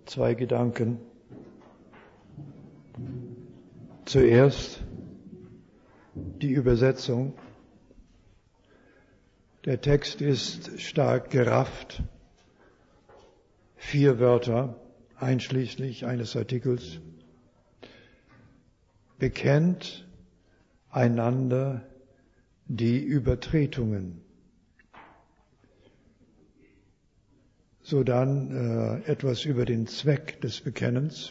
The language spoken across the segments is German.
Zwei Gedanken. Zuerst die Übersetzung. Der Text ist stark gerafft. 4 Wörter, einschließlich eines Artikels. Bekennt einander die Übertretungen. So dann etwas über den Zweck des Bekennens.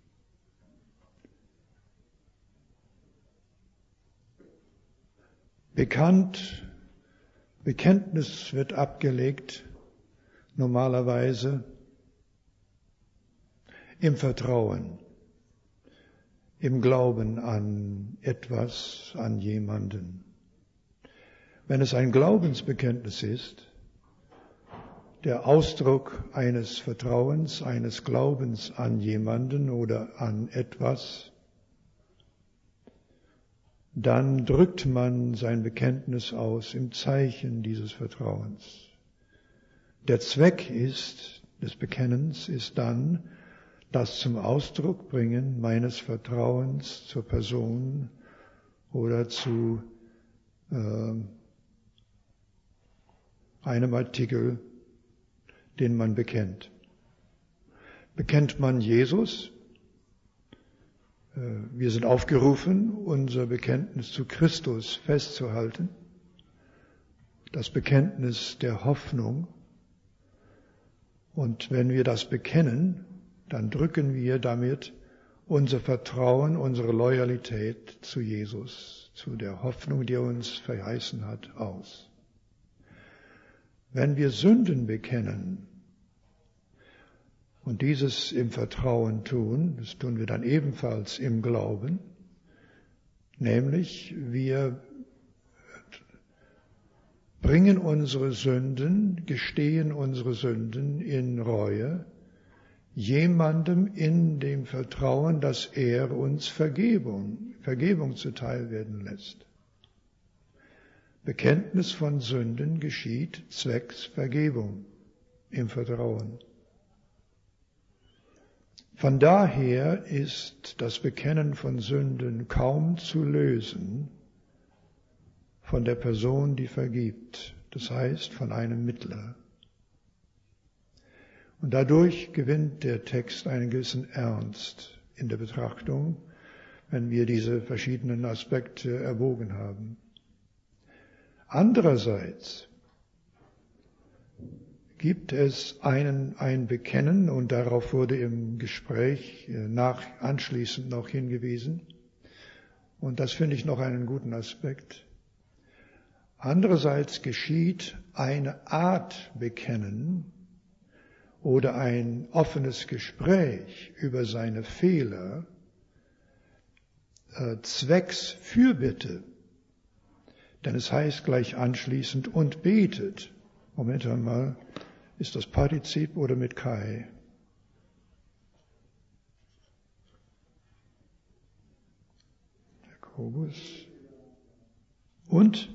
Bekenntnis wird abgelegt, normalerweise im Vertrauen, im Glauben an etwas, an jemanden. Wenn es ein Glaubensbekenntnis ist, der Ausdruck eines Vertrauens, eines Glaubens an jemanden oder an etwas, dann drückt man sein Bekenntnis aus im Zeichen dieses Vertrauens. Der Zweck des Bekennens ist dann das zum Ausdruck bringen meines Vertrauens zur Person oder zu einem Artikel, den man bekennt. Bekennt man Jesus? Wir sind aufgerufen, unser Bekenntnis zu Christus festzuhalten. Das Bekenntnis der Hoffnung. Und wenn wir das bekennen, dann drücken wir damit unser Vertrauen, unsere Loyalität zu Jesus, zu der Hoffnung, die er uns verheißen hat, aus. Wenn wir Sünden bekennen und dieses im Vertrauen tun, das tun wir dann ebenfalls im Glauben, nämlich wir bringen unsere Sünden, gestehen unsere Sünden in Reue, jemandem in dem Vertrauen, dass er uns Vergebung zuteil werden lässt. Bekenntnis von Sünden geschieht zwecks Vergebung im Vertrauen. Von daher ist das Bekennen von Sünden kaum zu lösen von der Person, die vergibt, das heißt von einem Mittler. Und dadurch gewinnt der Text einen gewissen Ernst in der Betrachtung, wenn wir diese verschiedenen Aspekte erwogen haben. Andererseits gibt es ein Bekennen, und darauf wurde im Gespräch anschließend noch hingewiesen, und das finde ich noch einen guten Aspekt. Andererseits geschieht eine Art Bekennen oder ein offenes Gespräch über seine Fehler zwecks Fürbitte. Denn es heißt gleich anschließend und betet. Moment einmal, ist das Partizip oder mit Kai? Jakobus. Und?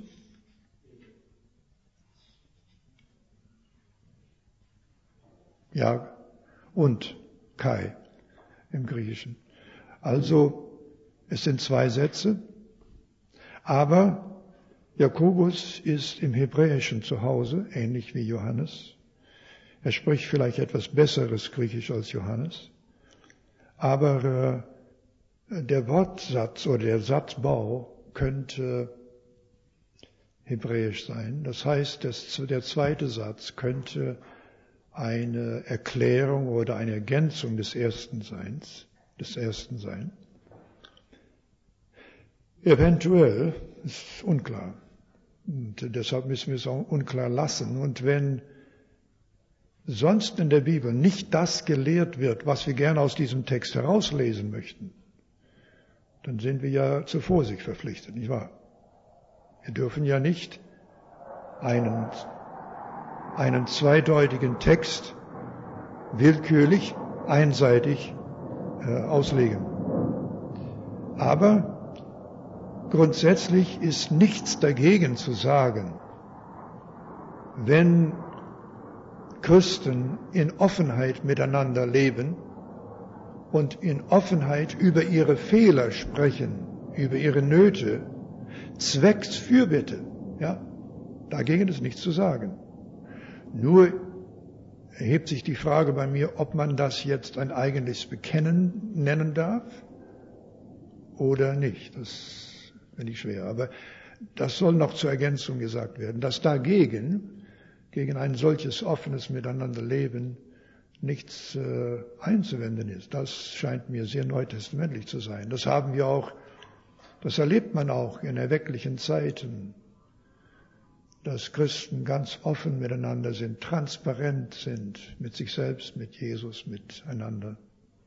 Ja, und Kai im Griechischen. Also, es sind 2 Sätze, aber Jakobus ist im Hebräischen zu Hause, ähnlich wie Johannes. Er spricht vielleicht etwas besseres Griechisch als Johannes, aber der Wortsatz oder der Satzbau könnte hebräisch sein. Das heißt, der zweite Satz könnte eine Erklärung oder eine Ergänzung des ersten sein. Eventuell, ist unklar. Und deshalb müssen wir es auch unklar lassen. Und wenn sonst in der Bibel nicht das gelehrt wird, was wir gerne aus diesem Text herauslesen möchten, dann sind wir ja zur Vorsicht verpflichtet, nicht wahr? Wir dürfen ja nicht einen zweideutigen Text willkürlich, einseitig auslegen. Aber grundsätzlich ist nichts dagegen zu sagen, wenn Christen in Offenheit miteinander leben und in Offenheit über ihre Fehler sprechen, über ihre Nöte, zwecks Fürbitte. Ja, dagegen ist nichts zu sagen. Nur erhebt sich die Frage bei mir, ob man das jetzt ein eigentliches Bekennen nennen darf oder nicht. Das finde ich schwer. Aber das soll noch zur Ergänzung gesagt werden, dass dagegen, gegen ein solches offenes Miteinanderleben, nichts einzuwenden ist. Das scheint mir sehr neutestamentlich zu sein. Das haben wir auch, das erlebt man auch in erwecklichen Zeiten, dass Christen ganz offen miteinander sind, transparent sind mit sich selbst, mit Jesus, miteinander.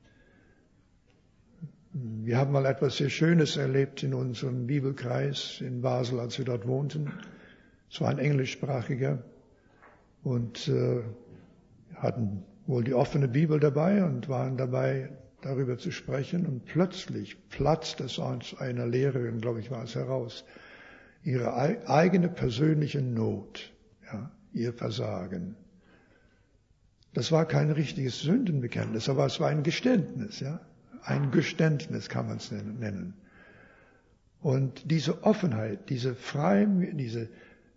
Wir haben mal etwas sehr Schönes erlebt in unserem Bibelkreis in Basel, als wir dort wohnten. Es war ein englischsprachiger und hatten wohl die offene Bibel dabei und waren dabei, darüber zu sprechen. Und plötzlich platzt es aus einer Lehrerin, glaube ich, war es heraus, ihre eigene persönliche Not, ja, ihr Versagen. Das war kein richtiges Sündenbekenntnis, aber es war ein Geständnis, ja. Ein Geständnis kann man es nennen. Und diese Offenheit, diese Freiheit,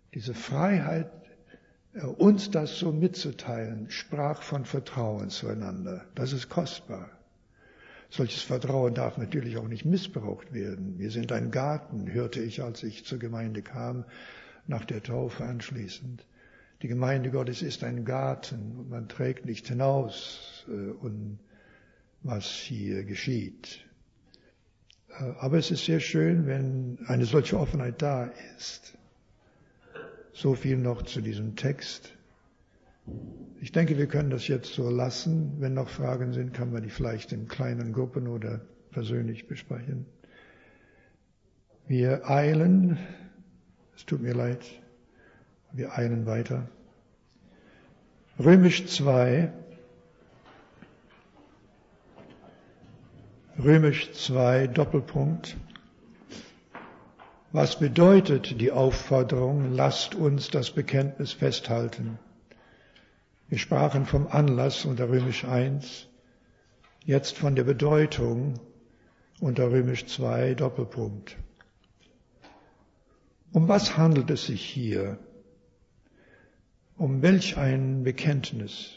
uns das so mitzuteilen, sprach von Vertrauen zueinander. Das ist kostbar. Solches Vertrauen darf natürlich auch nicht missbraucht werden. Wir sind ein Garten, hörte ich, als ich zur Gemeinde kam, nach der Taufe anschließend. Die Gemeinde Gottes ist ein Garten und man trägt nicht hinaus, was hier geschieht. Aber es ist sehr schön, wenn eine solche Offenheit da ist. So viel noch zu diesem Text. Ich denke, wir können das jetzt so lassen. Wenn noch Fragen sind, kann man die vielleicht in kleinen Gruppen oder persönlich besprechen. Wir eilen, es tut mir leid, wir eilen weiter. Römisch 2, Doppelpunkt. Was bedeutet die Aufforderung, lasst uns das Bekenntnis festhalten? Wir sprachen vom Anlass unter Römisch 1, jetzt von der Bedeutung unter Römisch 2, Doppelpunkt. Um was handelt es sich hier? Um welch ein Bekenntnis?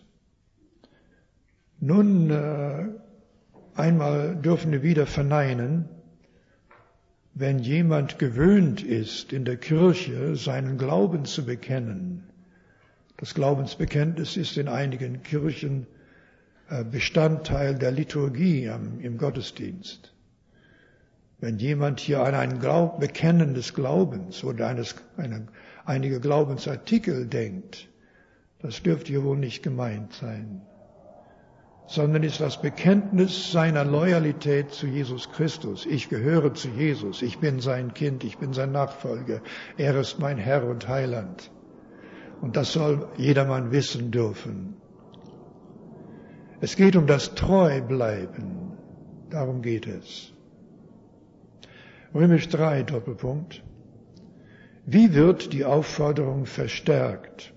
Nun, einmal dürfen wir wieder verneinen, wenn jemand gewöhnt ist, in der Kirche seinen Glauben zu bekennen. Das Glaubensbekenntnis ist in einigen Kirchen Bestandteil der Liturgie im Gottesdienst. Wenn jemand hier an ein Bekennen des Glaubens oder einige Glaubensartikel denkt, das dürfte hier wohl nicht gemeint sein, sondern ist das Bekenntnis seiner Loyalität zu Jesus Christus. Ich gehöre zu Jesus, ich bin sein Kind, ich bin sein Nachfolger, er ist mein Herr und Heiland. Und das soll jedermann wissen dürfen. Es geht um das Treubleiben, darum geht es. Römisch 3, Doppelpunkt. Wie wird die Aufforderung verstärkt?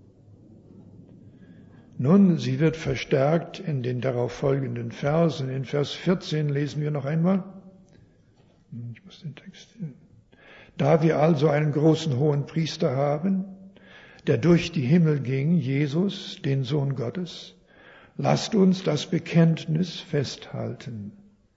Nun, sie wird verstärkt in den darauf folgenden Versen. In Vers 14 lesen wir noch einmal. Ich muss den Text hier. Da wir also einen großen hohen Priester haben, der durch die Himmel ging, Jesus, den Sohn Gottes, lasst uns das Bekenntnis festhalten,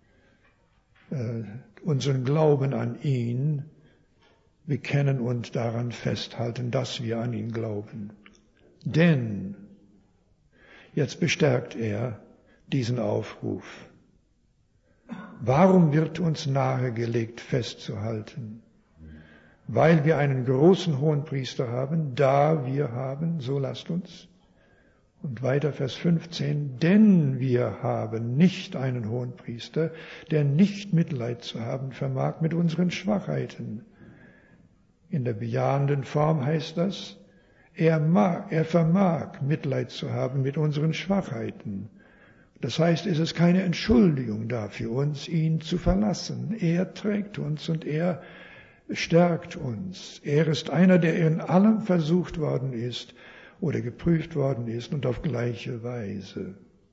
unseren Glauben an ihn bekennen und daran festhalten, dass wir an ihn glauben. Denn, jetzt bestärkt er diesen Aufruf, warum wird uns nahegelegt festzuhalten? Weil wir einen großen Hohenpriester haben, da wir haben, so lasst uns. Und weiter Vers 15, denn wir haben nicht einen Hohenpriester, der nicht Mitleid zu haben vermag mit unseren Schwachheiten. In der bejahenden Form heißt das, er vermag Mitleid zu haben mit unseren Schwachheiten. Das heißt, es ist keine Entschuldigung da für uns, ihn zu verlassen. Er trägt uns und er stärkt uns. Er ist einer, der in allem versucht worden ist oder geprüft worden ist und auf gleiche Weise.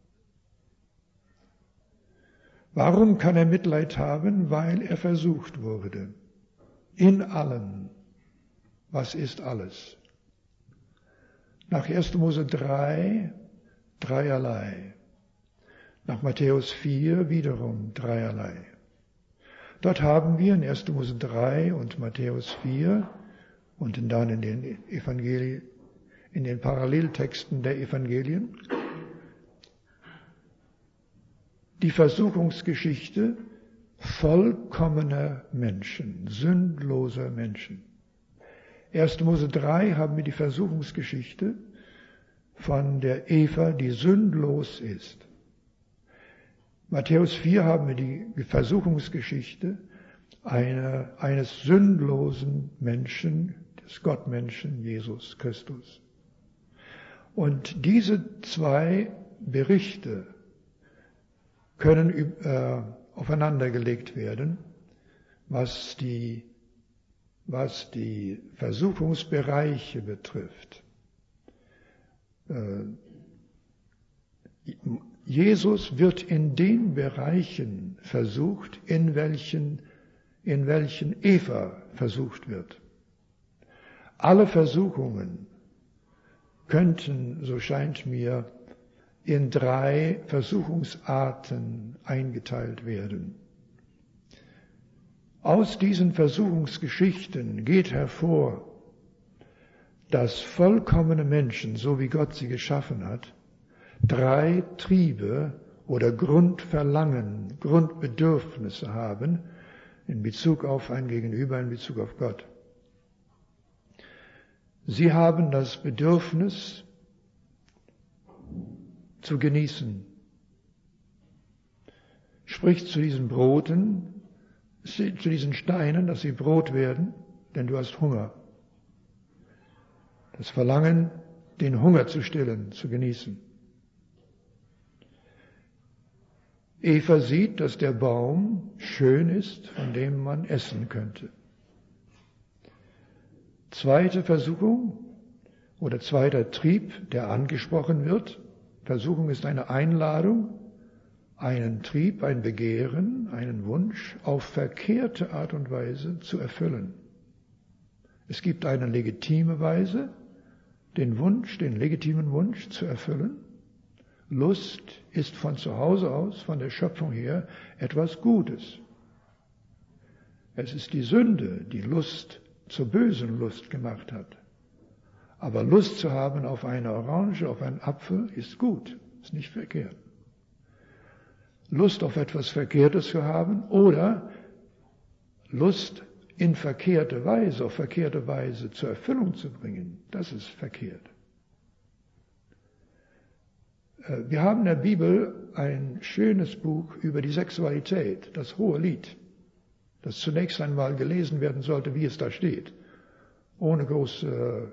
Warum kann er Mitleid haben? Weil er versucht wurde. In allem. Was ist alles? Nach 1. Mose 3, dreierlei. Nach Matthäus 4 wiederum dreierlei. Dort haben wir in 1. Mose 3 und Matthäus 4 und dann in den Evangelien, in den Paralleltexten der Evangelien die Versuchungsgeschichte vollkommener Menschen, sündloser Menschen. 1. Mose 3 haben wir die Versuchungsgeschichte von der Eva, die sündlos ist. Matthäus 4 haben wir die Versuchungsgeschichte eines sündlosen Menschen, des Gottmenschen Jesus Christus. Und diese zwei Berichte können aufeinandergelegt werden, was die Versuchungsbereiche betrifft. Jesus wird in den Bereichen versucht, in welchen Eva versucht wird. Alle Versuchungen könnten, so scheint mir, in 3 Versuchungsarten eingeteilt werden. Aus diesen Versuchungsgeschichten geht hervor, dass vollkommene Menschen, so wie Gott sie geschaffen hat, 3 Triebe oder Grundverlangen, Grundbedürfnisse haben in Bezug auf ein Gegenüber, in Bezug auf Gott. Sie haben das Bedürfnis zu genießen. Sprich zu diesen Broten, zu diesen Steinen, dass sie Brot werden, denn du hast Hunger. Das Verlangen, den Hunger zu stillen, zu genießen. Eva sieht, dass der Baum schön ist, von dem man essen könnte. Zweite Versuchung oder zweiter Trieb, der angesprochen wird. Versuchung ist eine Einladung, einen Trieb, ein Begehren, einen Wunsch auf verkehrte Art und Weise zu erfüllen. Es gibt eine legitime Weise, den legitimen Wunsch zu erfüllen. Lust ist von zu Hause aus, von der Schöpfung her, etwas Gutes. Es ist die Sünde, die Lust zur bösen Lust gemacht hat. Aber Lust zu haben auf eine Orange, auf einen Apfel, ist gut, ist nicht verkehrt. Lust auf etwas Verkehrtes zu haben oder Lust in verkehrte Weise, auf verkehrte Weise zur Erfüllung zu bringen, das ist verkehrt. Wir haben in der Bibel ein schönes Buch über die Sexualität, das Hohelied, das zunächst einmal gelesen werden sollte, wie es da steht, ohne große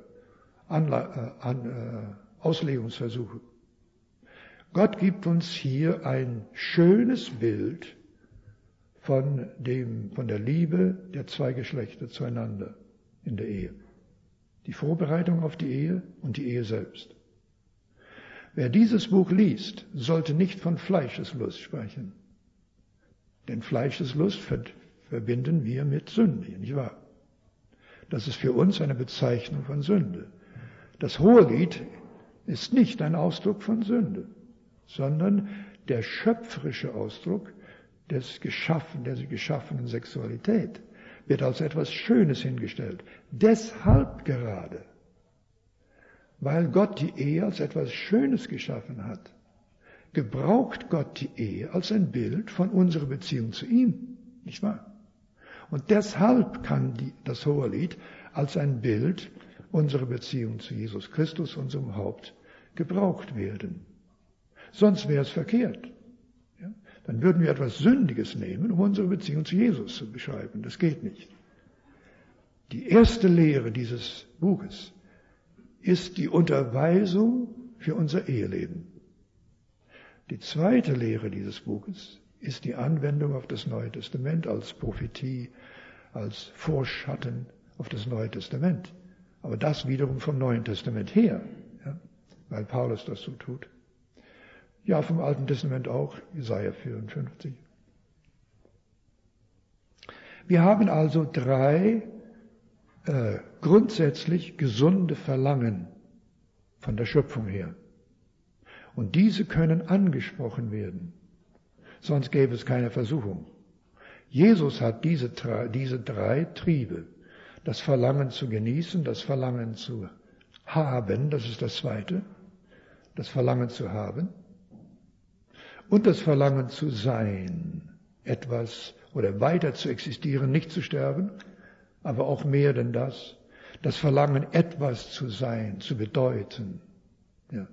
Auslegungsversuche. Gott gibt uns hier ein schönes Bild von der Liebe der 2 Geschlechter zueinander in der Ehe. Die Vorbereitung auf die Ehe und die Ehe selbst. Wer dieses Buch liest, sollte nicht von Fleischeslust sprechen. Denn Fleischeslust verbinden wir mit Sünde, nicht wahr? Das ist für uns eine Bezeichnung von Sünde. Das Hohelied ist nicht ein Ausdruck von Sünde, sondern der schöpferische Ausdruck der geschaffenen Sexualität wird als etwas Schönes hingestellt. Deshalb gerade, weil Gott die Ehe als etwas Schönes geschaffen hat, gebraucht Gott die Ehe als ein Bild von unserer Beziehung zu ihm, nicht wahr? Und deshalb kann das Hohelied als ein Bild unserer Beziehung zu Jesus Christus, unserem Haupt, gebraucht werden. Sonst wäre es verkehrt. Ja? Dann würden wir etwas Sündiges nehmen, um unsere Beziehung zu Jesus zu beschreiben. Das geht nicht. Die erste Lehre dieses Buches ist die Unterweisung für unser Eheleben. Die zweite Lehre dieses Buches ist die Anwendung auf das Neue Testament als Prophetie, als Vorschatten auf das Neue Testament. Aber das wiederum vom Neuen Testament her. Ja? weil Paulus das so tut. Ja, vom Alten Testament auch, Jesaja 54. Wir haben also 3 grundsätzlich gesunde Verlangen von der Schöpfung her. Und diese können angesprochen werden. Sonst gäbe es keine Versuchung. Jesus hat diese 3 Triebe. Das Verlangen zu genießen, das Verlangen zu haben, das ist das zweite. Das Verlangen zu haben. Und das Verlangen zu sein. Etwas oder weiter zu existieren, nicht zu sterben, aber auch mehr denn das. Das Verlangen, etwas zu sein, zu bedeuten. Ja.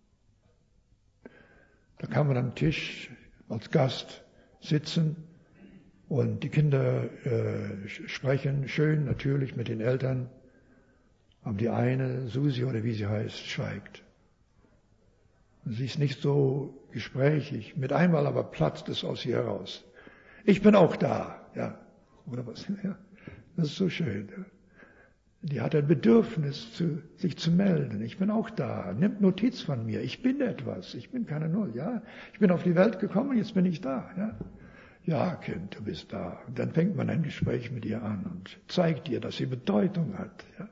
Da kann man am Tisch als Gast sitzen und die Kinder sprechen schön natürlich mit den Eltern, aber die eine, Susi oder wie sie heißt, schweigt. Sie ist nicht so gesprächig. Mit einmal aber platzt es aus ihr heraus. Ich bin auch da, ja. Oder was? Ja. Das ist so schön. Ja. Die hat ein Bedürfnis, sich zu melden. Ich bin auch da. Nimmt Notiz von mir. Ich bin etwas. Ich bin keine Null, ja. Ich bin auf die Welt gekommen, jetzt bin ich da, ja. Ja, Kind, du bist da. Und dann fängt man ein Gespräch mit ihr an und zeigt ihr, dass sie Bedeutung hat, ja.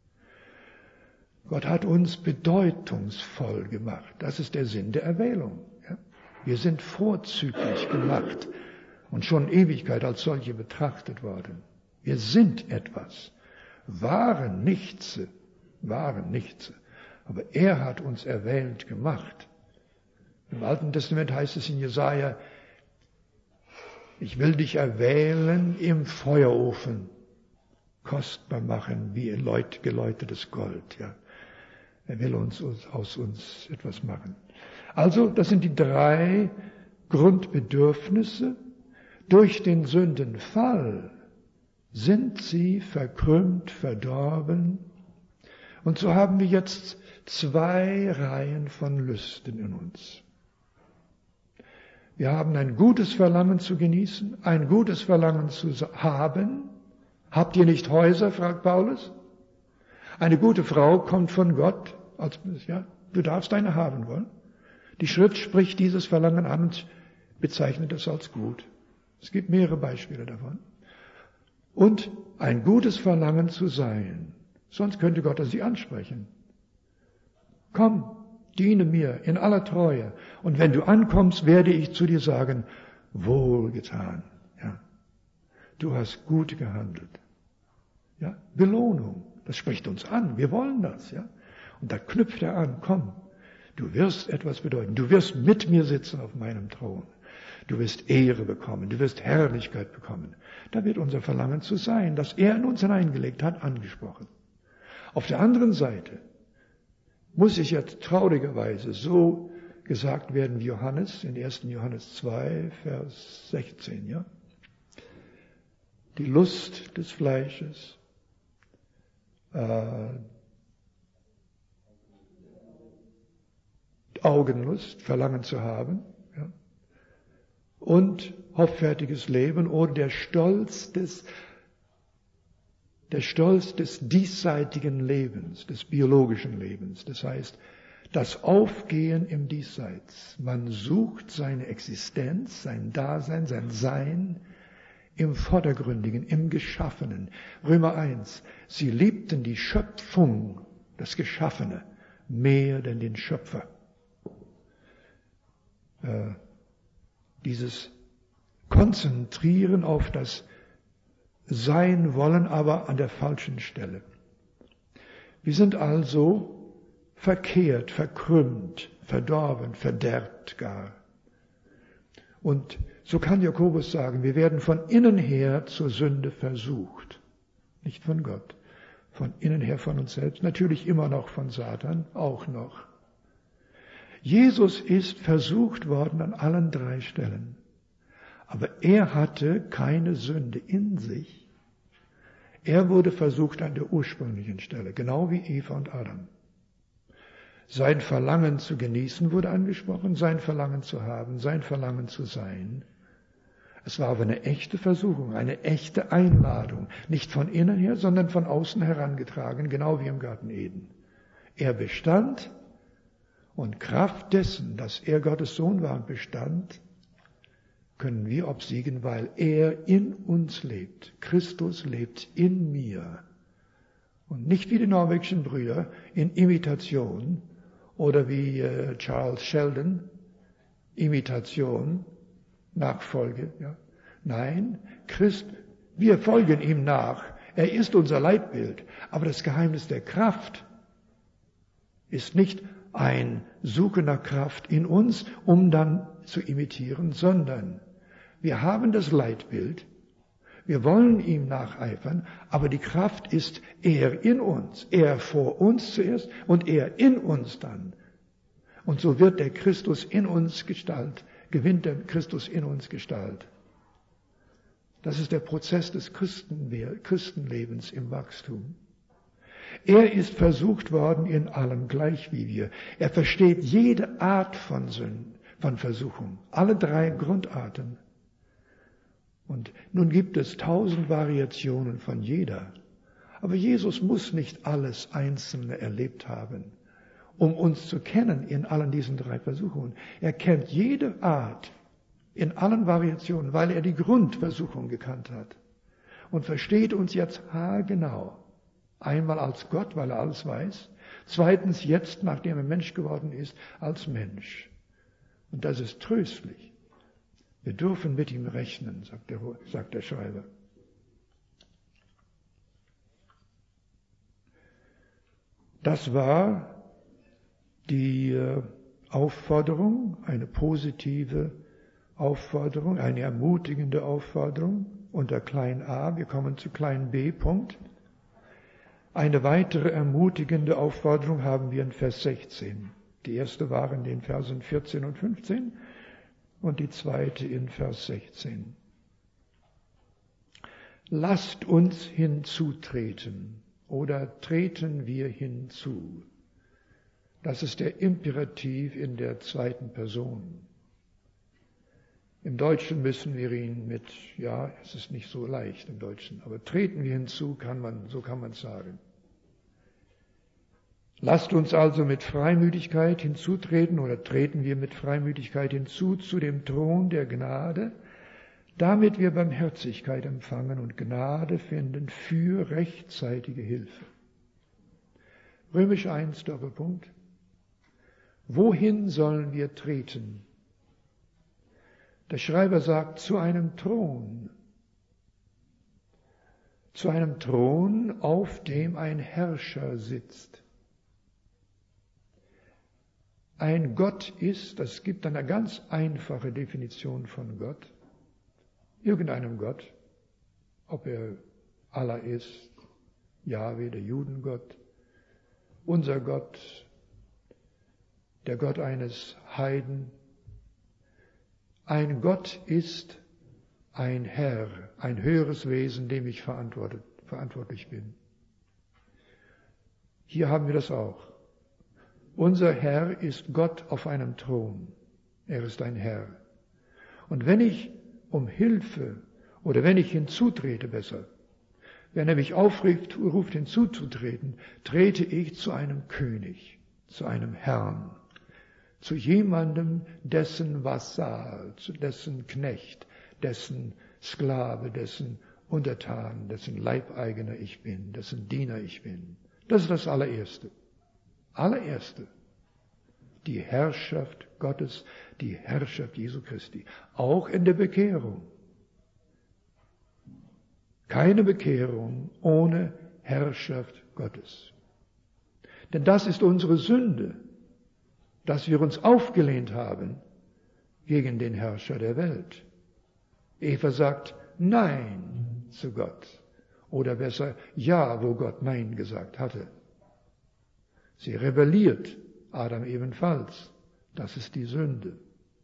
Gott hat uns bedeutungsvoll gemacht. Das ist der Sinn der Erwählung. Ja? Wir sind vorzüglich gemacht und schon in Ewigkeit als solche betrachtet worden. Wir sind etwas. Waren nichts. Aber er hat uns erwählt gemacht. Im Alten Testament heißt es in Jesaja, ich will dich erwählen im Feuerofen, kostbar machen wie geläutertes Gold. Ja. Er will aus uns etwas machen. Also, das sind die 3 Grundbedürfnisse. Durch den Sündenfall sind sie verkrümmt, verdorben. Und so haben wir jetzt 2 Reihen von Lüsten in uns. Wir haben ein gutes Verlangen zu genießen, ein gutes Verlangen zu haben. Habt ihr nicht Häuser, fragt Paulus? Eine gute Frau kommt von Gott, ja, du darfst eine haben wollen. Die Schrift spricht dieses Verlangen an und bezeichnet es als gut. Es gibt mehrere Beispiele davon. Und ein gutes Verlangen zu sein. Sonst könnte Gott sie ansprechen. Komm, diene mir in aller Treue. Und wenn du ankommst, werde ich zu dir sagen, wohlgetan. Ja. Du hast gut gehandelt. Ja. Belohnung. Das spricht uns an. Wir wollen das. Ja. Und da knüpft er an. Komm, du wirst etwas bedeuten. Du wirst mit mir sitzen auf meinem Thron. Du wirst Ehre bekommen. Du wirst Herrlichkeit bekommen. Da wird unser Verlangen zu sein, das er in uns hineingelegt hat, angesprochen. Auf der anderen Seite muss ich jetzt traurigerweise so gesagt werden wie Johannes, in 1. Johannes 2, Vers 16, ja. Die Lust des Fleisches, Augenlust, Verlangen zu haben, ja, und hoffärtiges Leben oder der Stolz des diesseitigen Lebens, des biologischen Lebens. Das heißt, das Aufgehen im Diesseits. Man sucht seine Existenz, sein Dasein, sein Sein im Vordergründigen, im Geschaffenen. Römer 1. Sie liebten die Schöpfung, das Geschaffene, mehr denn den Schöpfer. Dieses Konzentrieren auf das Sein wollen, aber an der falschen Stelle. Wir sind also verkehrt, verkrümmt, verdorben, verderbt gar. Und so kann Jakobus sagen, wir werden von innen her zur Sünde versucht. Nicht von Gott, von innen her von uns selbst, natürlich immer noch von Satan, auch noch. Jesus ist versucht worden an allen 3 Stellen. Aber er hatte keine Sünde in sich. Er wurde versucht an der ursprünglichen Stelle, genau wie Eva und Adam. Sein Verlangen zu genießen wurde angesprochen, sein Verlangen zu haben, sein Verlangen zu sein. Es war aber eine echte Versuchung, eine echte Einladung, nicht von innen her, sondern von außen herangetragen, genau wie im Garten Eden. Er bestand Und Kraft dessen, dass er Gottes Sohn war und bestand, können wir obsiegen, weil er in uns lebt. Christus lebt in mir. Und nicht wie die norwegischen Brüder in Imitation oder wie Charles Sheldon, Imitation, Nachfolge. Ja. Nein, wir folgen ihm nach. Er ist unser Leitbild. Aber das Geheimnis der Kraft ist nicht ein Suchen nach Kraft in uns, um dann zu imitieren, sondern wir haben das Leitbild, wir wollen ihm nacheifern, aber die Kraft ist er in uns, er vor uns zuerst und er in uns dann. Und so wird der Christus in uns Gestalt, gewinnt der Christus in uns Gestalt. Das ist der Prozess des Christenlebens im Wachstum. Er ist versucht worden in allem, gleich wie wir. Er versteht jede Art von Sünden, von Versuchung, alle 3 Grundarten. Und nun gibt es 1000 Variationen von jeder. Aber Jesus muss nicht alles Einzelne erlebt haben, um uns zu kennen in allen diesen 3 Versuchungen. Er kennt jede Art in allen Variationen, weil er die Grundversuchung gekannt hat und versteht uns jetzt haargenau. Einmal als Gott, weil er alles weiß. Zweitens jetzt, nachdem er Mensch geworden ist, als Mensch. Und das ist tröstlich. Wir dürfen mit ihm rechnen, sagt der Schreiber. Das war die Aufforderung, eine positive Aufforderung, eine ermutigende Aufforderung unter klein a. Wir kommen zu klein b. Punkt. Eine weitere ermutigende Aufforderung haben wir in Vers 16. Die erste war in den Versen 14 und 15 und die zweite in Vers 16. Lasst uns hinzutreten oder treten wir hinzu. Das ist der Imperativ in der zweiten Person. Im Deutschen müssen wir ihn es ist nicht so leicht im Deutschen, aber treten wir hinzu, so kann man sagen. Lasst uns also mit Freimütigkeit hinzutreten oder treten wir mit Freimütigkeit hinzu zu dem Thron der Gnade, damit wir Barmherzigkeit empfangen und Gnade finden für rechtzeitige Hilfe. Römisch 1, Doppelpunkt. Wohin sollen wir treten? Der Schreiber sagt, zu einem Thron. Zu einem Thron, auf dem ein Herrscher sitzt. Ein Gott ist, es gibt eine ganz einfache Definition von Gott, irgendeinem Gott, ob er Allah ist, Jahwe, der Judengott, unser Gott, der Gott eines Heiden. Ein Gott ist ein Herr, ein höheres Wesen, dem ich verantwortlich bin. Hier haben wir das auch. Unser Herr ist Gott auf einem Thron. Er ist ein Herr. Und wenn ich um Hilfe oder wenn ich hinzutrete besser, wenn er mich ruft hinzuzutreten, trete ich zu einem König, zu einem Herrn, zu jemandem, dessen Vasall, dessen Knecht, dessen Sklave, dessen Untertan, dessen Leibeigener ich bin, dessen Diener ich bin. Das ist das Allererste. Allererste. Die Herrschaft Gottes, die Herrschaft Jesu Christi. Auch in der Bekehrung. Keine Bekehrung ohne Herrschaft Gottes. Denn das ist unsere Sünde, dass wir uns aufgelehnt haben gegen den Herrscher der Welt. Eva sagt Nein zu Gott. Oder besser Ja, wo Gott Nein gesagt hatte. Sie rebelliert, Adam ebenfalls. Das ist die Sünde.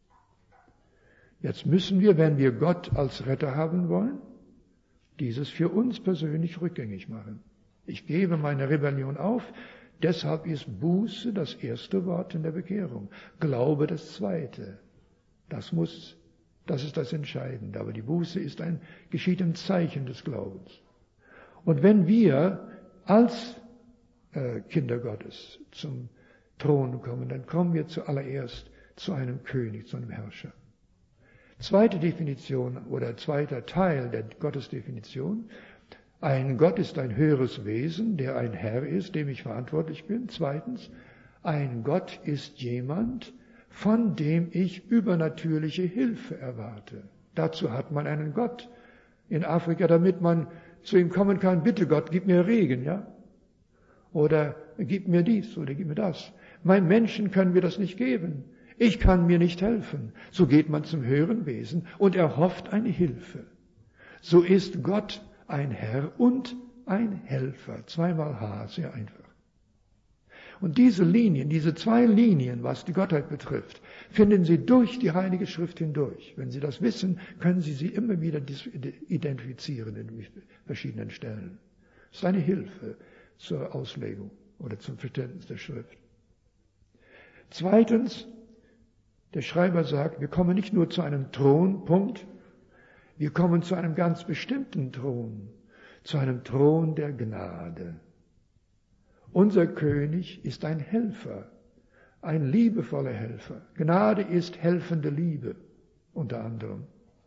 Jetzt müssen wir, wenn wir Gott als Retter haben wollen, dieses für uns persönlich rückgängig machen. Ich gebe meine Rebellion auf, deshalb ist Buße das erste Wort in der Bekehrung. Glaube das zweite. Das ist das Entscheidende. Aber die Buße geschieht im Zeichen des Glaubens. Und wenn wir als Kinder Gottes zum Thron kommen, dann kommen wir zuallererst zu einem König, zu einem Herrscher. Zweite Definition oder zweiter Teil der Gottesdefinition. Ein Gott ist ein höheres Wesen, der ein Herr ist, dem ich verantwortlich bin. Zweitens, ein Gott ist jemand, von dem ich übernatürliche Hilfe erwarte. Dazu hat man einen Gott in Afrika, damit man zu ihm kommen kann, bitte Gott, gib mir Regen, ja? Oder gib mir dies oder gib mir das. Meinem Menschen können wir das nicht geben. Ich kann mir nicht helfen. So geht man zum höheren Wesen und erhofft eine Hilfe. So ist Gott ein Herr und ein Helfer. Zweimal H, sehr einfach. Und diese Linien, diese zwei Linien, was die Gottheit betrifft, finden Sie durch die Heilige Schrift hindurch. Wenn Sie das wissen, können Sie sie immer wieder identifizieren in verschiedenen Stellen. Das ist eine Hilfe zur Auslegung oder zum Verständnis der Schrift. Zweitens, der Schreiber sagt, wir kommen nicht nur zu einem Thron, Punkt. Wir kommen zu einem ganz bestimmten Thron, zu einem Thron der Gnade. Unser König ist ein Helfer, ein liebevoller Helfer. Gnade ist helfende Liebe, unter anderem.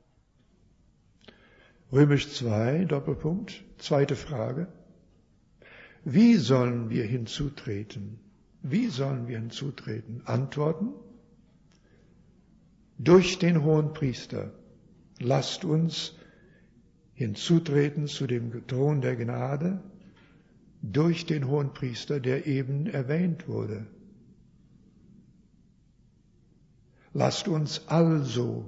Römisch 2, Doppelpunkt, zweite Frage. Wie sollen wir hinzutreten? Wie sollen wir hinzutreten? Antworten: Durch den Hohenpriester. Lasst uns hinzutreten zu dem Thron der Gnade, durch den Hohenpriester, der eben erwähnt wurde. Lasst uns also,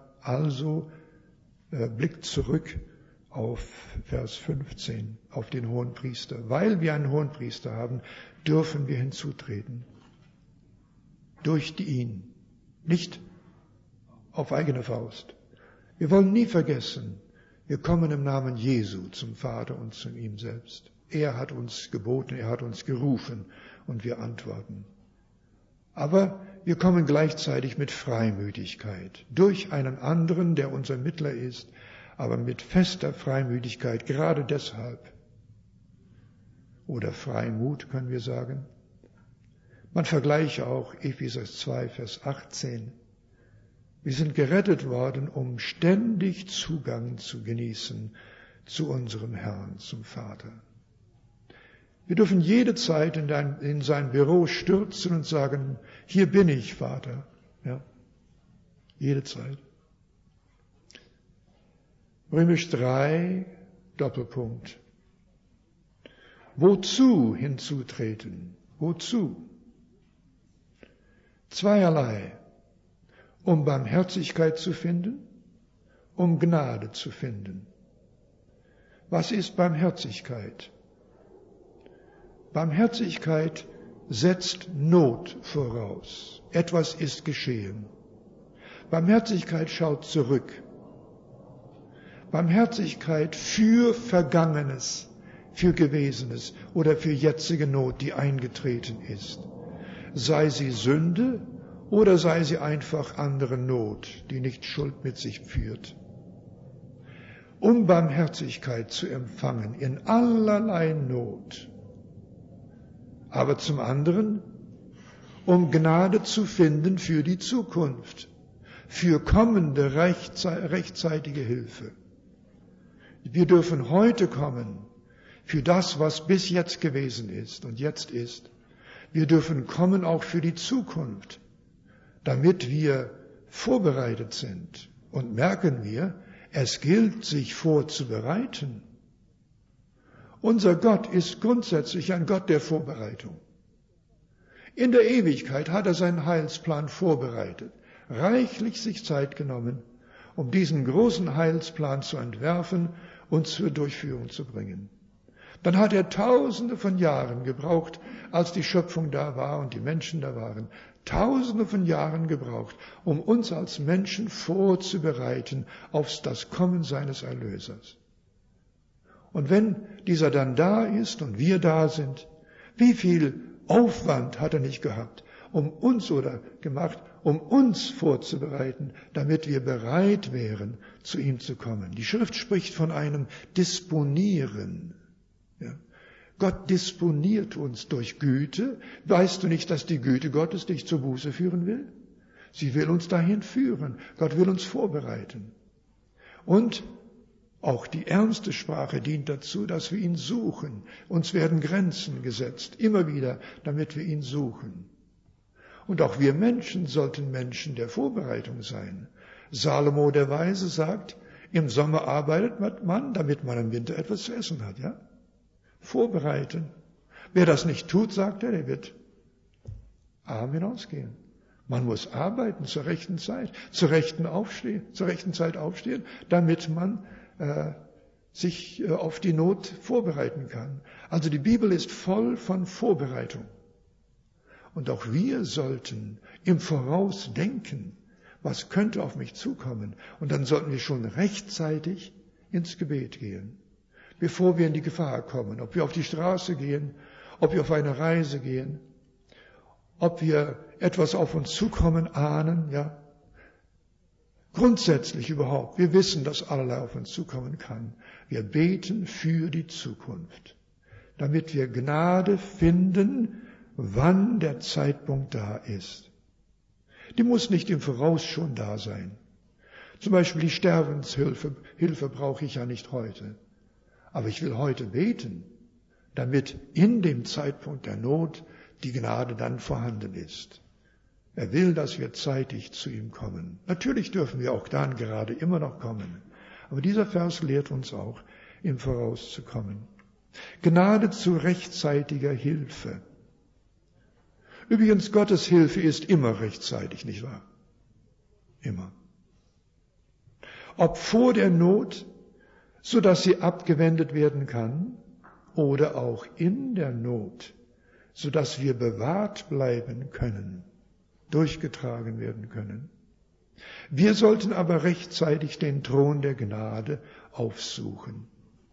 blickt zurück auf Vers 15, auf den Hohenpriester. Weil wir einen Hohenpriester haben, dürfen wir hinzutreten. Durch ihn, nicht auf eigene Faust. Wir wollen nie vergessen, wir kommen im Namen Jesu zum Vater und zu ihm selbst. Er hat uns geboten, er hat uns gerufen und wir antworten. Aber wir kommen gleichzeitig mit Freimütigkeit, durch einen anderen, der unser Mittler ist, aber mit fester Freimütigkeit, gerade deshalb. Oder Freimut können wir sagen. Man vergleiche auch Epheser 2, Vers 18. Wir sind gerettet worden, um ständig Zugang zu genießen zu unserem Herrn, zum Vater. Wir dürfen jede Zeit in sein Büro stürzen und sagen, hier bin ich, Vater. Ja, jede Zeit. Römisch 3, Doppelpunkt. Wozu hinzutreten? Wozu? Zweierlei. Um Barmherzigkeit zu finden, um Gnade zu finden. Was ist Barmherzigkeit? Barmherzigkeit setzt Not voraus. Etwas ist geschehen. Barmherzigkeit schaut zurück. Barmherzigkeit für Vergangenes, für Gewesenes oder für jetzige Not, die eingetreten ist. Sei sie Sünde oder sei sie einfach andere Not, die nicht Schuld mit sich führt. Um Barmherzigkeit zu empfangen in allerlei Not, aber zum anderen, um Gnade zu finden für die Zukunft, für kommende rechtzeitige Hilfe. Wir dürfen heute kommen für das, was bis jetzt gewesen ist und jetzt ist. Wir dürfen kommen auch für die Zukunft, damit wir vorbereitet sind. Und merken wir, es gilt, sich vorzubereiten. Unser Gott ist grundsätzlich ein Gott der Vorbereitung. In der Ewigkeit hat er seinen Heilsplan vorbereitet, reichlich sich Zeit genommen, um diesen großen Heilsplan zu entwerfen und zur Durchführung zu bringen. Dann hat er Tausende von Jahren gebraucht, als die Schöpfung da war und die Menschen da waren. Tausende von Jahren gebraucht, um uns als Menschen vorzubereiten auf das Kommen seines Erlösers. Und wenn dieser dann da ist und wir da sind, wie viel Aufwand hat er nicht gehabt, um uns vorzubereiten, damit wir bereit wären, zu ihm zu kommen. Die Schrift spricht von einem Disponieren. Ja. Gott disponiert uns durch Güte. Weißt du nicht, dass die Güte Gottes dich zur Buße führen will? Sie will uns dahin führen. Gott will uns vorbereiten. Und auch die ernste Sprache dient dazu, dass wir ihn suchen. Uns werden Grenzen gesetzt, immer wieder, damit wir ihn suchen. Und auch wir Menschen sollten Menschen der Vorbereitung sein. Salomo der Weise sagt, im Sommer arbeitet man, damit man im Winter etwas zu essen hat, ja? Vorbereiten. Wer das nicht tut, sagt er, der wird arm hinausgehen. Man muss arbeiten zur rechten Zeit, zur rechten Zeit aufstehen, damit man sich auf die Not vorbereiten kann. Also die Bibel ist voll von Vorbereitung. Und auch wir sollten im Voraus denken, was könnte auf mich zukommen. Und dann sollten wir schon rechtzeitig ins Gebet gehen, bevor wir in die Gefahr kommen. Ob wir auf die Straße gehen, ob wir auf eine Reise gehen, ob wir etwas auf uns zukommen ahnen, ja. Grundsätzlich überhaupt. Wir wissen, dass allerlei auf uns zukommen kann. Wir beten für die Zukunft, damit wir Gnade finden, wann der Zeitpunkt da ist. Die muss nicht im Voraus schon da sein. Zum Beispiel die Sterbenshilfe brauche ich ja nicht heute. Aber ich will heute beten, damit in dem Zeitpunkt der Not die Gnade dann vorhanden ist. Er will, dass wir zeitig zu ihm kommen. Natürlich dürfen wir auch dann gerade immer noch kommen. Aber dieser Vers lehrt uns auch, im Voraus zu kommen. Gnade zu rechtzeitiger Hilfe. Übrigens, Gottes Hilfe ist immer rechtzeitig, nicht wahr? Immer. Ob vor der Not, so dass sie abgewendet werden kann, oder auch in der Not, so dass wir bewahrt bleiben können, durchgetragen werden können. Wir sollten aber rechtzeitig den Thron der Gnade aufsuchen.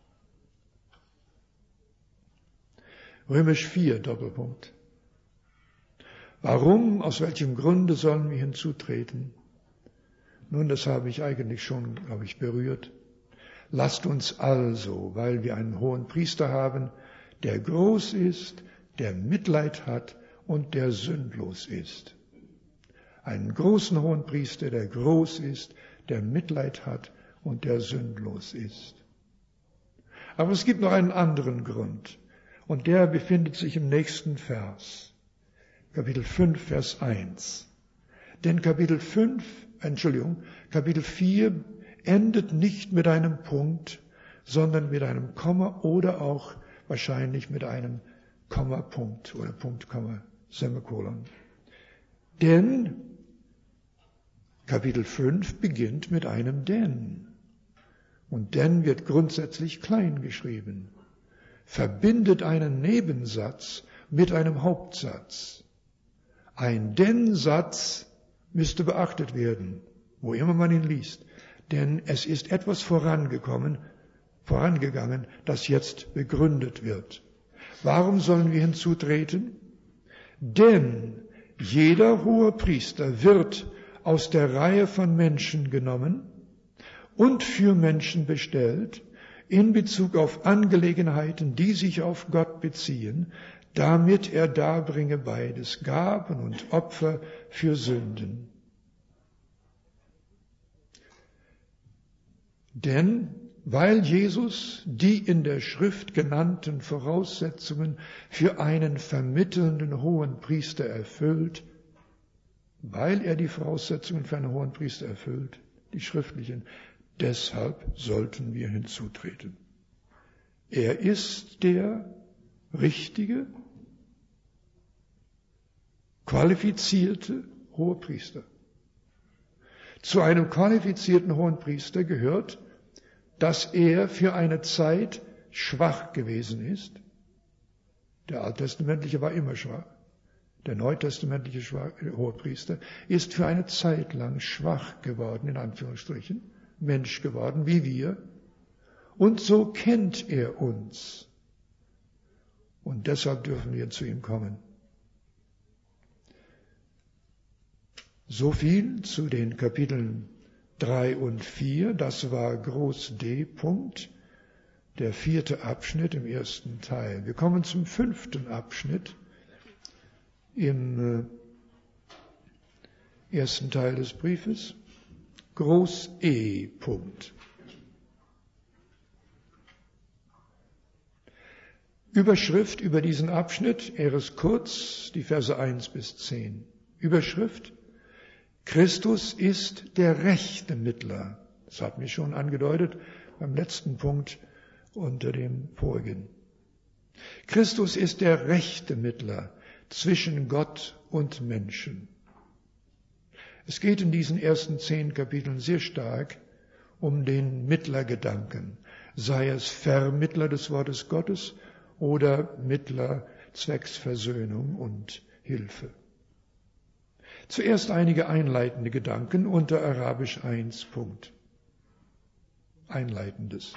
Römisch 4, Doppelpunkt. Warum, aus welchem Grunde sollen wir hinzutreten? Nun, das habe ich eigentlich schon, glaube ich, berührt. Lasst uns also, weil wir einen hohen Priester haben, der groß ist, der Mitleid hat und der sündlos ist. Einen großen hohen Priester, der groß ist, der Mitleid hat und der sündlos ist. Aber es gibt noch einen anderen Grund, und der befindet sich im nächsten Vers, Kapitel 5, Vers 1. Denn Kapitel 4 endet nicht mit einem Punkt, sondern mit einem Komma oder auch wahrscheinlich mit einem Kommapunkt oder Punkt, Komma, Semikolon. Denn Kapitel 5 beginnt mit einem Denn. Und Denn wird grundsätzlich klein geschrieben. Verbindet einen Nebensatz mit einem Hauptsatz. Ein Denn-Satz müsste beachtet werden, wo immer man ihn liest. Denn es ist etwas vorangegangen, das jetzt begründet wird. Warum sollen wir hinzutreten? Denn jeder hohe Priester wird aus der Reihe von Menschen genommen und für Menschen bestellt, in Bezug auf Angelegenheiten, die sich auf Gott beziehen, damit er darbringe beides, Gaben und Opfer für Sünden. Denn weil Jesus die in der Schrift genannten Voraussetzungen für einen vermittelnden hohen Priester erfüllt, weil er die Voraussetzungen für einen hohen Priester erfüllt, die schriftlichen, deshalb sollten wir hinzutreten. Er ist der richtige, qualifizierte Hohepriester. Zu einem qualifizierten Hohenpriester gehört, dass er für eine Zeit schwach gewesen ist. Der Alttestamentliche war immer schwach. Der neutestamentliche Hohepriester ist für eine Zeit lang schwach geworden, in Anführungsstrichen, Mensch geworden, wie wir. Und so kennt er uns. Und deshalb dürfen wir zu ihm kommen. So viel zu den Kapiteln 3 und 4. Das war Groß D. Punkt. der 4. Abschnitt im ersten Teil. Wir kommen zum 5. Abschnitt im ersten Teil des Briefes. Groß E. Punkt. Überschrift über diesen Abschnitt, er ist kurz, die Verse 1 bis 10. Überschrift: Christus ist der rechte Mittler. Das hat mich schon angedeutet beim letzten Punkt unter dem vorigen. Christus ist der rechte Mittler zwischen Gott und Menschen. Es geht in diesen ersten 10 Kapiteln sehr stark um den Mittlergedanken, sei es Vermittler des Wortes Gottes oder Mittler zwecks Versöhnung und Hilfe. Zuerst einige einleitende Gedanken unter Arabisch 1. Punkt. Einleitendes.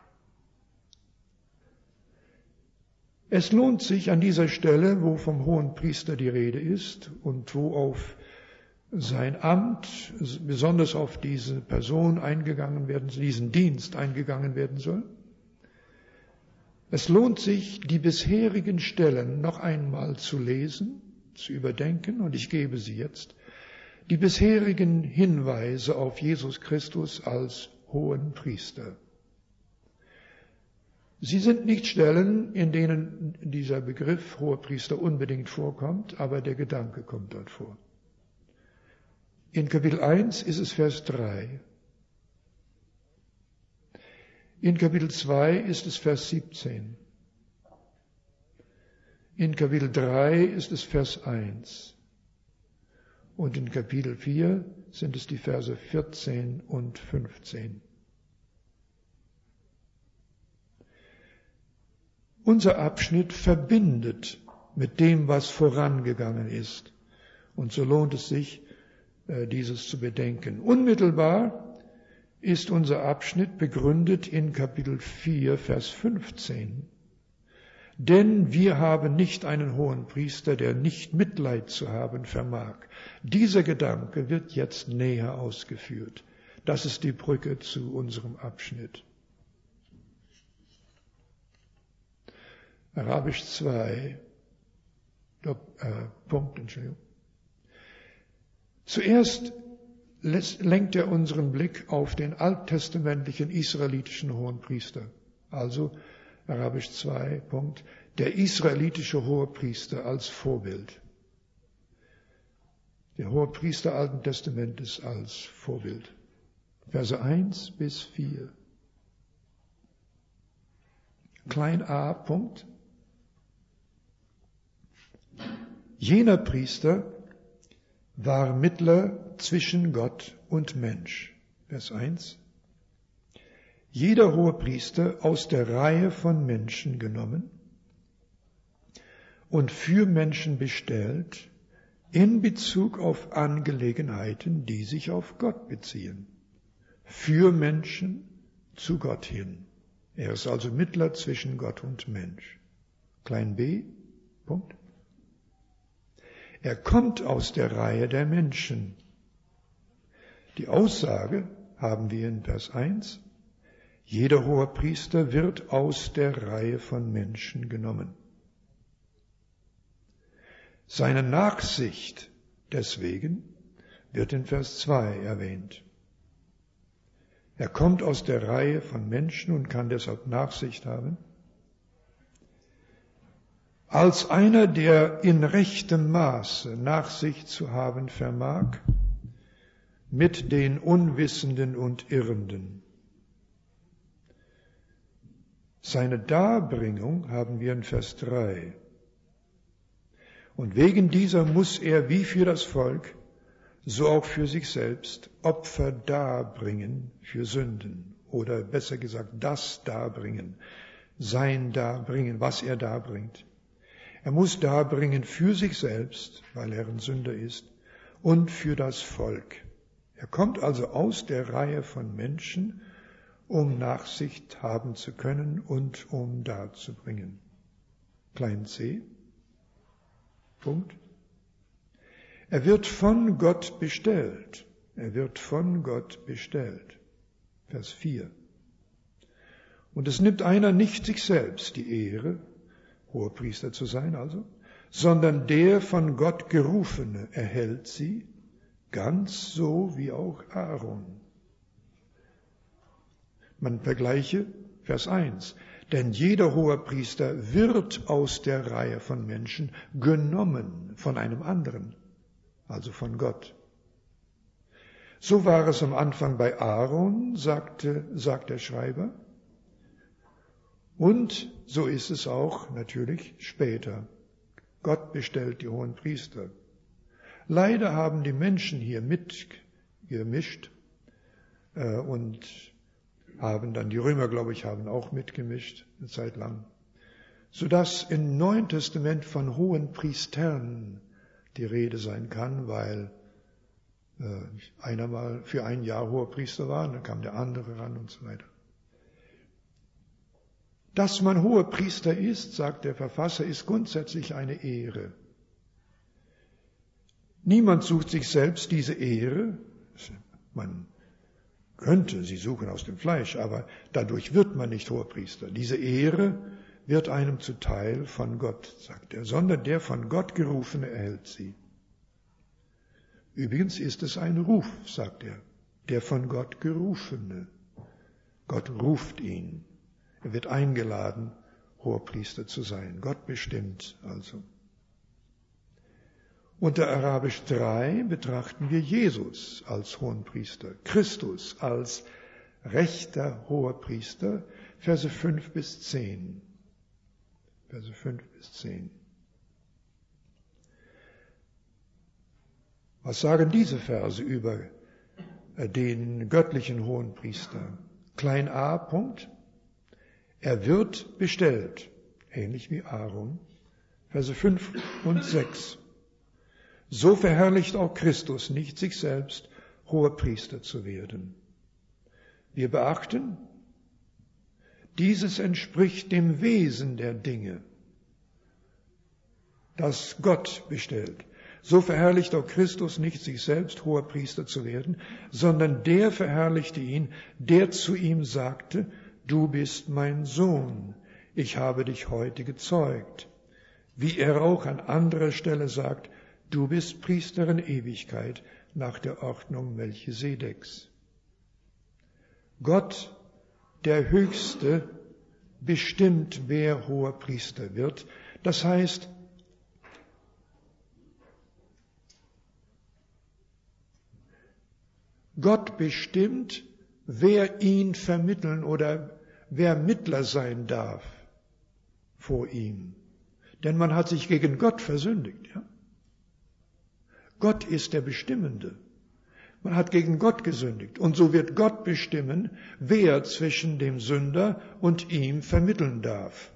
Es lohnt sich an dieser Stelle, wo vom Hohenpriester die Rede ist und wo auf sein Amt, besonders auf diese Person eingegangen werden, diesen Dienst eingegangen werden soll. Es lohnt sich, die bisherigen Stellen noch einmal zu lesen, zu überdenken, und ich gebe sie jetzt. Die bisherigen Hinweise auf Jesus Christus als Hohenpriester. Sie sind nicht Stellen, in denen dieser Begriff Hohepriester unbedingt vorkommt, aber der Gedanke kommt dort vor. In Kapitel 1 ist es Vers 3. In Kapitel 2 ist es Vers 17. In Kapitel 3 ist es Vers 1. Und in Kapitel 4 sind es die Verse 14 und 15. Unser Abschnitt verbindet mit dem, was vorangegangen ist. Und so lohnt es sich, dieses zu bedenken. Unmittelbar ist unser Abschnitt begründet in Kapitel 4, Vers 15. Denn wir haben nicht einen Hohenpriester, der nicht Mitleid zu haben vermag. Dieser Gedanke wird jetzt näher ausgeführt. Das ist die Brücke zu unserem Abschnitt. Arabisch 2, Punkt, Entschuldigung. Zuerst lenkt er unseren Blick auf den alttestamentlichen israelitischen Hohenpriester. Also Arabisch 2, Punkt, der israelitische Hohepriester als Vorbild. Der Hohepriester Alten Testamentes als Vorbild. Verse 1 bis 4. Klein a, Punkt. Jener Priester war Mittler zwischen Gott und Mensch. Vers 1. Jeder Hohepriester aus der Reihe von Menschen genommen und für Menschen bestellt in Bezug auf Angelegenheiten, die sich auf Gott beziehen. Für Menschen zu Gott hin. Er ist also Mittler zwischen Gott und Mensch. Klein b, Punkt. Er kommt aus der Reihe der Menschen. Die Aussage haben wir in Vers 1. Jeder Hohepriester wird aus der Reihe von Menschen genommen. Seine Nachsicht deswegen wird in Vers 2 erwähnt. Er kommt aus der Reihe von Menschen und kann deshalb Nachsicht haben. Als einer, der in rechtem Maße Nachsicht zu haben vermag, mit den Unwissenden und Irrenden. Seine Darbringung haben wir in Vers 3. Und wegen dieser muss er wie für das Volk, so auch für sich selbst Opfer darbringen für Sünden. Oder besser gesagt, das darbringen, sein darbringen, was er darbringt. Er muss darbringen für sich selbst, weil er ein Sünder ist, und für das Volk. Er kommt also aus der Reihe von Menschen, um Nachsicht haben zu können und um darzubringen. Klein c. Punkt. Er wird von Gott bestellt. Er wird von Gott bestellt. Vers 4. Und es nimmt einer nicht sich selbst die Ehre, Hohepriester zu sein also, sondern der von Gott Gerufene erhält sie, ganz so wie auch Aaron. Man vergleiche Vers 1. Denn jeder Hohepriester wird aus der Reihe von Menschen genommen von einem anderen, also von Gott. So war es am Anfang bei Aaron, sagt der Schreiber. Und so ist es auch natürlich später. Gott bestellt die Hohenpriester. Leider haben die Menschen hier mitgemischt und haben dann, die Römer, glaube ich, haben auch mitgemischt, eine Zeit lang, sodass im Neuen Testament von Hohenpriestern die Rede sein kann, weil einer mal für ein Jahr Hohepriester war, dann kam der andere ran und so weiter. Dass man Hohepriester ist, sagt der Verfasser, ist grundsätzlich eine Ehre. Niemand sucht sich selbst diese Ehre. Man könnte sie suchen aus dem Fleisch, aber dadurch wird man nicht Hohepriester. Diese Ehre wird einem zuteil von Gott, sagt er, sondern der von Gott Gerufene erhält sie. Übrigens ist es ein Ruf, sagt er, der von Gott Gerufene. Gott ruft ihn. Er wird eingeladen, Hohepriester zu sein. Gott bestimmt also. Unter Arabisch 3 betrachten wir Jesus als Hohenpriester, Christus als rechter Hohepriester, Verse 5 bis 10. Verse 5 bis 10. Was sagen diese Verse über den göttlichen Hohenpriester? Klein a, Punkt. Er wird bestellt, ähnlich wie Aaron, Verse 5 und 6. So verherrlicht auch Christus nicht sich selbst, Hohepriester zu werden. Wir beachten, dieses entspricht dem Wesen der Dinge, das Gott bestellt. So verherrlicht auch Christus nicht sich selbst, Hohepriester zu werden, sondern der verherrlichte ihn, der zu ihm sagte, du bist mein Sohn, ich habe dich heute gezeugt. Wie er auch an anderer Stelle sagt, du bist Priester in Ewigkeit nach der Ordnung Melchisedeks. Gott, der Höchste, bestimmt, wer hoher Priester wird. Das heißt, Gott bestimmt, wer ihn vermitteln oder wer Mittler sein darf vor ihm. Denn man hat sich gegen Gott versündigt. Ja? Gott ist der Bestimmende. Man hat gegen Gott gesündigt. Und so wird Gott bestimmen, wer zwischen dem Sünder und ihm vermitteln darf.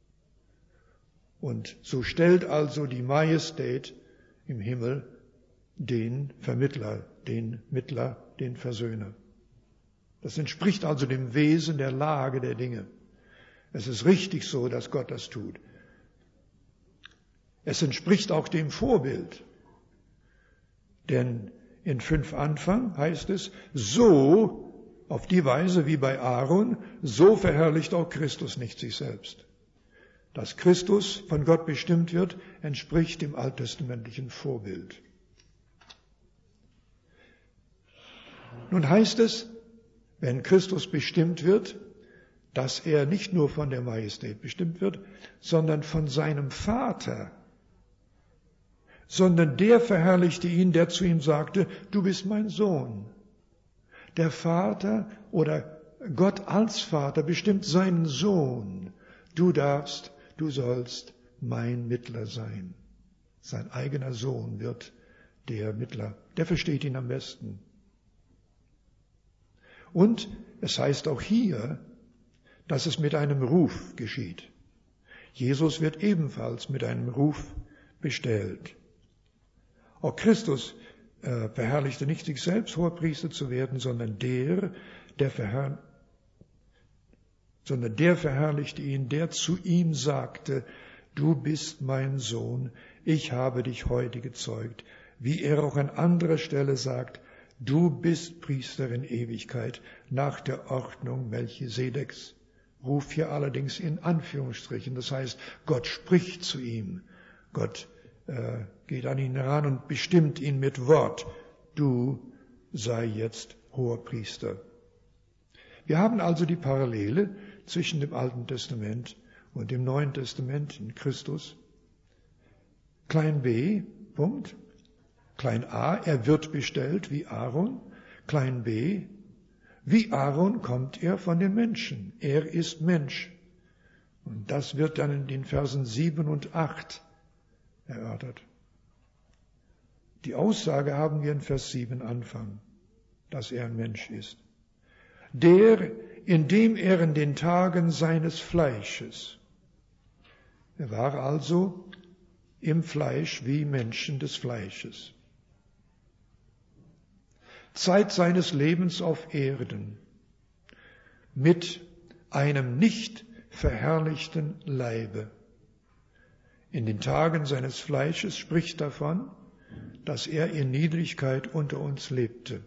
Und so stellt also die Majestät im Himmel den Vermittler, den Mittler, den Versöhner. Das entspricht also dem Wesen der Lage der Dinge. Es ist richtig so, dass Gott das tut. Es entspricht auch dem Vorbild. Denn in 5 Anfang heißt es, so, auf die Weise wie bei Aaron, so verherrlicht auch Christus nicht sich selbst. Dass Christus von Gott bestimmt wird, entspricht dem alttestamentlichen Vorbild. Nun heißt es, wenn Christus bestimmt wird, dass er nicht nur von der Majestät bestimmt wird, sondern von seinem Vater. Sondern der verherrlichte ihn, der zu ihm sagte, du bist mein Sohn. Der Vater oder Gott als Vater bestimmt seinen Sohn. Du sollst mein Mittler sein. Sein eigener Sohn wird der Mittler. Der versteht ihn am besten. Und es heißt auch hier, dass es mit einem Ruf geschieht. Jesus wird ebenfalls mit einem Ruf bestellt. Auch Christus verherrlichte nicht sich selbst, Hohepriester zu werden, sondern der verherrlichte ihn, der zu ihm sagte, du bist mein Sohn, ich habe dich heute gezeugt. Wie er auch an anderer Stelle sagt, du bist Priester in Ewigkeit nach der Ordnung Melchisedeks. Ruf hier allerdings in Anführungsstrichen. Das heißt, Gott spricht zu ihm. Gott geht an ihn heran und bestimmt ihn mit Wort. Du sei jetzt Hoherpriester. Wir haben also die Parallele zwischen dem Alten Testament und dem Neuen Testament in Christus. Klein b, Punkt. Klein a, er wird bestellt wie Aaron. Klein b, wie Aaron kommt er von den Menschen. Er ist Mensch. Und das wird dann in den Versen 7 und 8 erörtert. Die Aussage haben wir in Vers 7 Anfang, dass er ein Mensch ist. Der, indem er in den Tagen seines Fleisches, er war also im Fleisch wie Menschen des Fleisches, Zeit seines Lebens auf Erden, mit einem nicht verherrlichten Leibe. In den Tagen seines Fleisches spricht davon, dass er in Niedrigkeit unter uns lebte.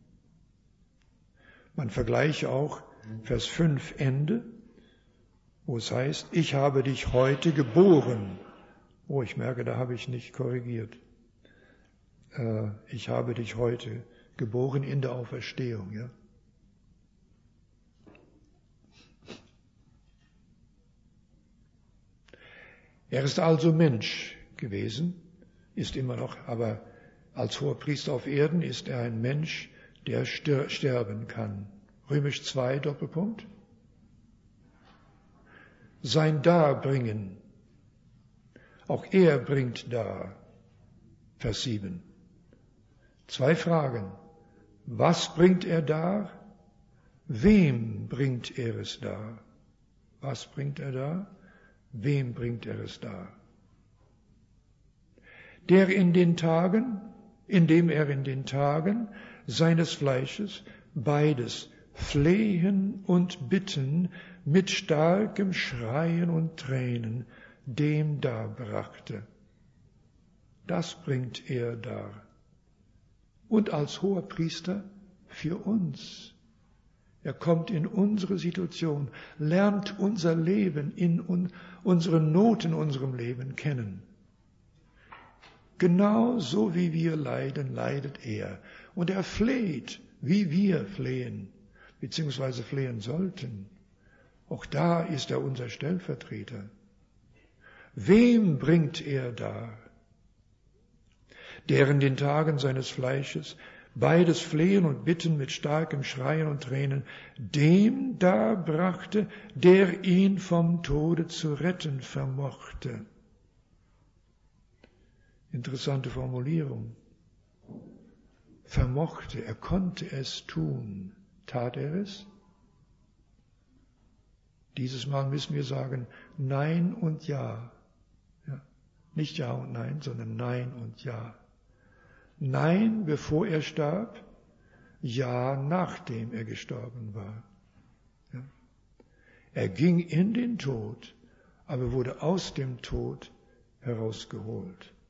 Man vergleiche auch Vers 5 Ende, wo es heißt, ich habe dich heute geboren. Oh, ich merke, da habe ich nicht korrigiert. Ich habe dich heute geboren in der Auferstehung, ja. Er ist also Mensch gewesen, ist immer noch, aber als Hoherpriester auf Erden ist er ein Mensch, der sterben kann. Römisch 2, Doppelpunkt. Sein Darbringen. Auch er bringt dar. Vers 7. 2 Fragen. Was bringt er dar? Wem bringt er es dar? Was bringt er dar? Wem bringt er es dar? Der in den Tagen, indem er in den Tagen seines Fleisches beides Flehen und Bitten mit starkem Schreien und Tränen dem darbrachte. Das bringt er dar. Und als Hoherpriester für uns. Er kommt in unsere Situation, lernt unser Leben, unsere Not in unserem Leben kennen. Genau so wie wir leiden, leidet er. Und er fleht, wie wir flehen, beziehungsweise flehen sollten. Auch da ist er unser Stellvertreter. Wem bringt er dar? Der in den Tagen seines Fleisches beides Flehen und Bitten mit starkem Schreien und Tränen dem darbrachte, der ihn vom Tode zu retten vermochte. Interessante Formulierung. Vermochte, er konnte es tun. Tat er es? Dieses Mal müssen wir sagen Nein und Ja. Ja. Nicht Ja und Nein, sondern Nein und Ja. Nein, bevor er starb, ja, nachdem er gestorben war. Ja. Er ging in den Tod, aber wurde aus dem Tod herausgeholt.